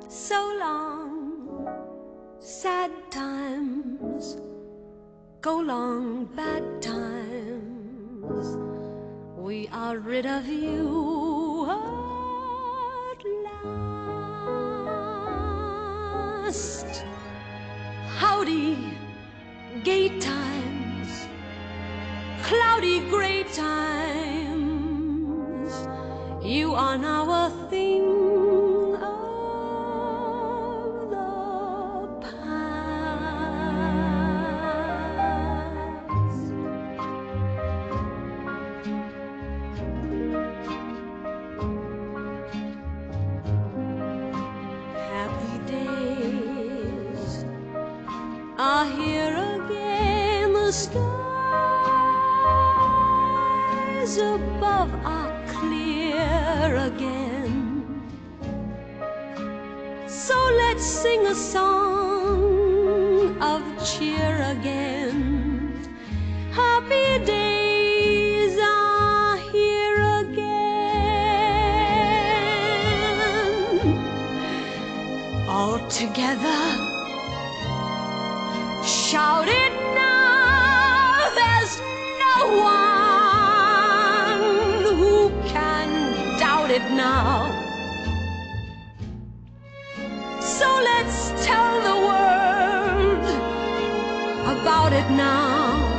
So long, sad times, go long, bad times. We are rid of you at last. Howdy, gay times, cloudy gray times. You are now a thing of the past. Happy days are here again. The skies above are clear again. So let's sing a song of cheer again. Happy days are here again. All together, shout it now. There's no one who can doubt it now. So let's tell the world about it now.